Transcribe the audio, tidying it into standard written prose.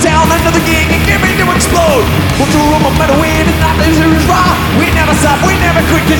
town, another gig, and get ready to explode. What's the room, no matter when, it's not this is raw. We never stop, we never quit, 'cause